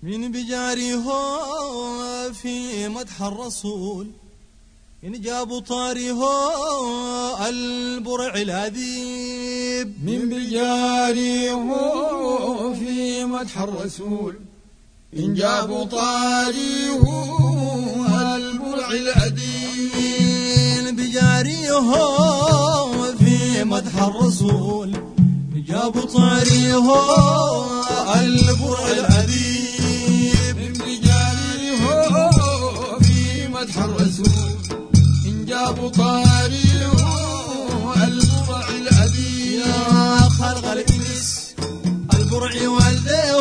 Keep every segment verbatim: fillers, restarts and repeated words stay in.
من بجاريه في مدح الرسول إن جابوا طاريه البرع الأديب. من بجاريه في مدح الرسول إن جابوا طاريه البرع الأديب. بجاريه في مدح الرسول إن جابوا طاريه البرع الأديب. من بجاريه في مدح الرسول إن جابوا طاريه البرع الأديب. يا خلق الإنس البرع والديه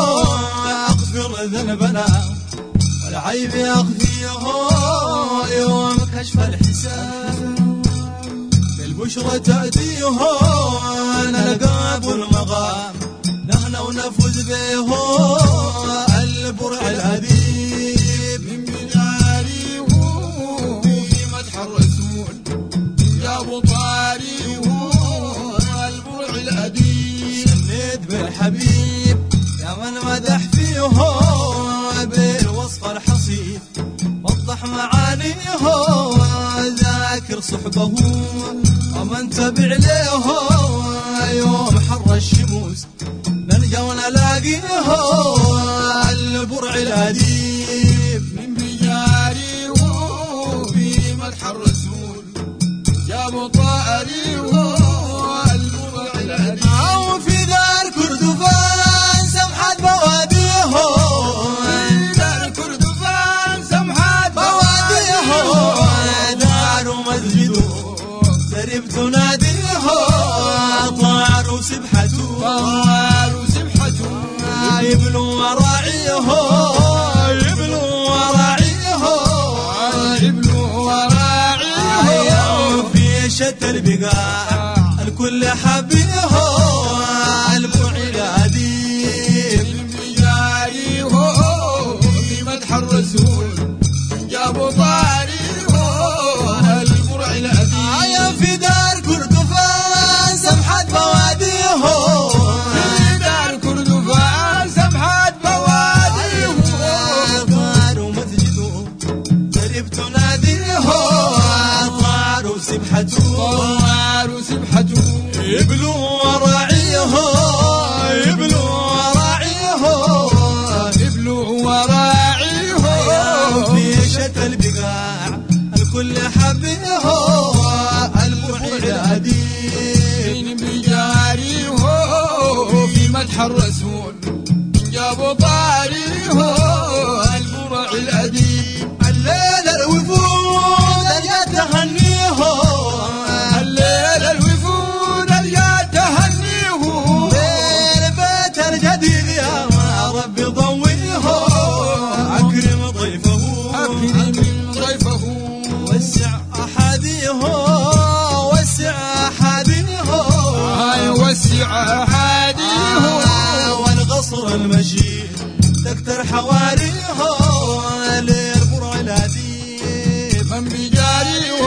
أغفر ذنبنا والعيب يخفيه يوم كشف الحساب. بالبشرى تأتيه نلقى أبو المغام نحن ونفوز به البرع الأديب. من بجاريه في مدح الرسول إن جابوا طاريه البرع الأديب. سنيت بالحبيب يا من مدح فيه بالوصف الحصيف وضح معانيه ذاكر صحبه ومن تبع له يوم حر الشموس نلقى ونلاقيه البرع الأديب. من بجاريه في مدح الرسول جابوا طاريه البرع الأديب. أو في دار كردفان سمحت بواديه في دار كردفان سمحت بواديه. دار مسجده سرب تناديه طار وسبحته طار وسبحته يبلو وراعيه يبلو وراعيه يبلو وراعيه. في شتى البقاع الكل حبيه البرع الأديب. من بجاريه في مدح الرسول جابوا طاريه البرع الأديب. يا في دار كردفان سمحت بواديه في دار كردفان سمحت بواديه. طار ومسجده سرب تناديه طار وسبحته طار وسبحته يبلو وراعيه يبلو وراعيه يبلو وراعيه. في شتى البقاع الكل حبيه البرع الأديب. من بجاريه في مدح الرسول جابوا طاريه البرع الأديب. الليل الوفود اليد تهنيه الليل الوفود اليد تهنيه. بين بيت الجديد يا ربي ضويه أكرم ضيفه أكرم ضيفه وسع أحاديه وسع أحاديه وسع أحاديه. والقصر المشيد تكتر حواريه للبرع الأديب. من بجاريه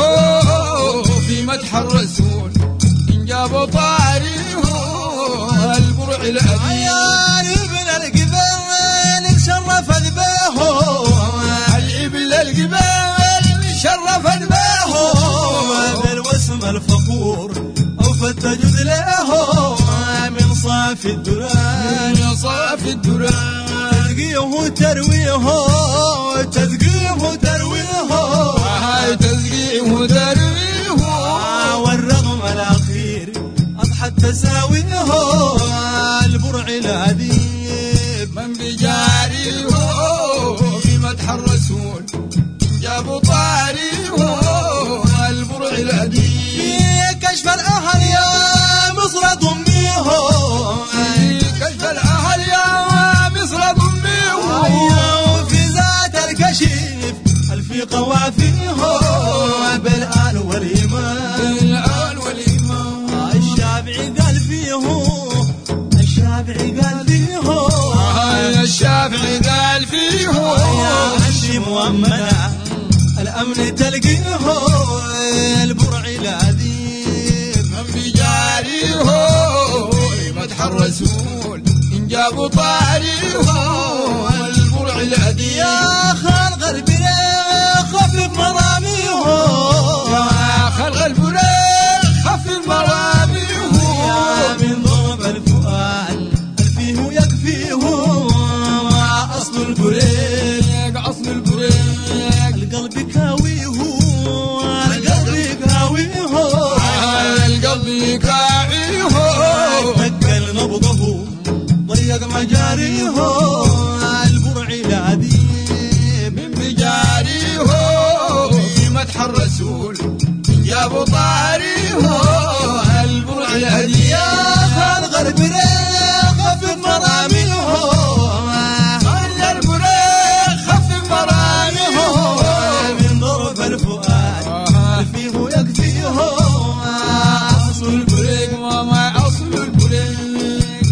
في مدح الرسول إن جابوا طاريه البرع الأديب. عيال ابن القبال شرفت به الإبل الجبال شرفت به بالوسم الفخور أوفت تجد له من صافي الدران من صافي الدران. تسقيه ترويه تسقيه ترويه هاي تسقيه ترويه. والرغم الأخير أضحت تساويه البرع الأديب. من بجاريه في مدح الرسول جابوا طاريه البرع الأديب. في كشف الأهل يا مصر ضميه في كشف الأهل يا مصر ضميه. في ذات الكشف الفي قوافيه بالآل والإيمان. بالآل والإيمان. الشافعي قال فيه الشافعي قال فيه الشافعي قال فيه يا عشي مؤمنة الأمن تلقيه البرع الأديب. من بجاريه مدح الرسول إن جابوا طاريه هو أصل البريق أصل البريق القلب كاوي هو القلب كاوي هو القلب كاوي هو تقل نبضه ضيق مجاريه البرع العديم من مجاريه في مدح الرسول يا ابو طاريه البرع الهدي يا خال غرب ريق خفف مراميه خلى البريق خفف مراميه من ضرب الفؤاد فيه يكفيه أصل البريق وما أصل البريق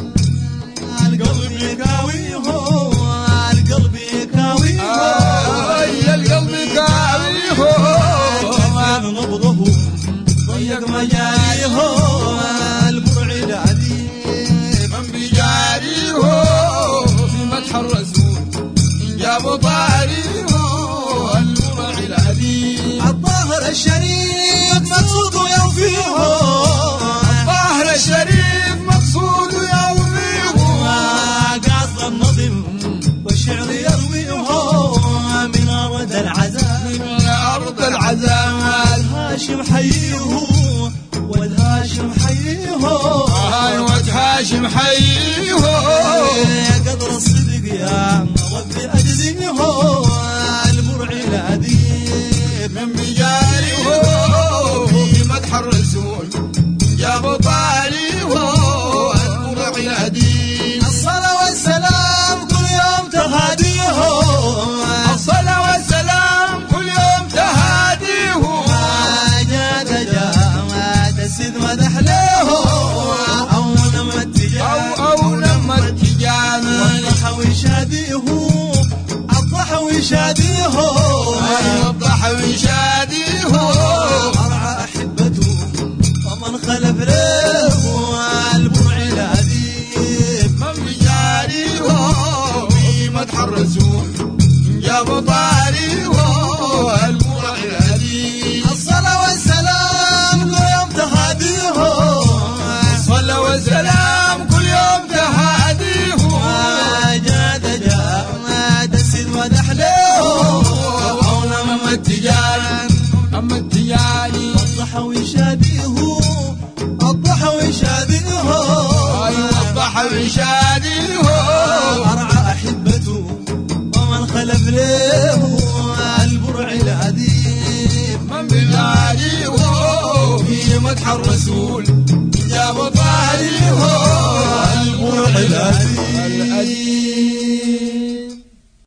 القلب يكاويه القلب يكاويه يا القلب كاويه كان نبضه ضيق مجاريه البرع العديم من بجاريه في مدح الرسول يا ابو طاريه البرع العديم الظاهر الشريف مقصود يوفيه الظاهر الشريف مقصود يوفيه قاصد النظم والشعر يرويه من أرض العزاء من أرض العزاء والهاشم حيه والهاشم حيه هاي وجه هاشم حيه قدر الصدق يا ربي أجزيه البرع العديم من بجاريه في مدح الرسول يا ابو طاريه البرع الهدي الصلاة والسلام كل يوم تهاديه الصلاة والسلام كل يوم تهاديه جاد جاد السيد مدح له أو نم التجان أو أو لما التجان الضحى وشاديه الضحى وشاديه الضحى وشاديه أرعى أحبته ومن خلف له البرع العديم من بجاريه في مدح الرسول يا ابو طاريه البرع الهدي الصلاة والسلام كل يوم تهاديه الصلاة والسلام كل يوم تهاديه جاد جاد السيد مدح له أما التجان أما التجاني الضحى وشاديه الضحى وشاديه أيوة الضحى وشاديه أرعى أحبته ومن خلف له البرع العديم من بجاريه في مدح الرسول يا ابو طاريه البرع الهدي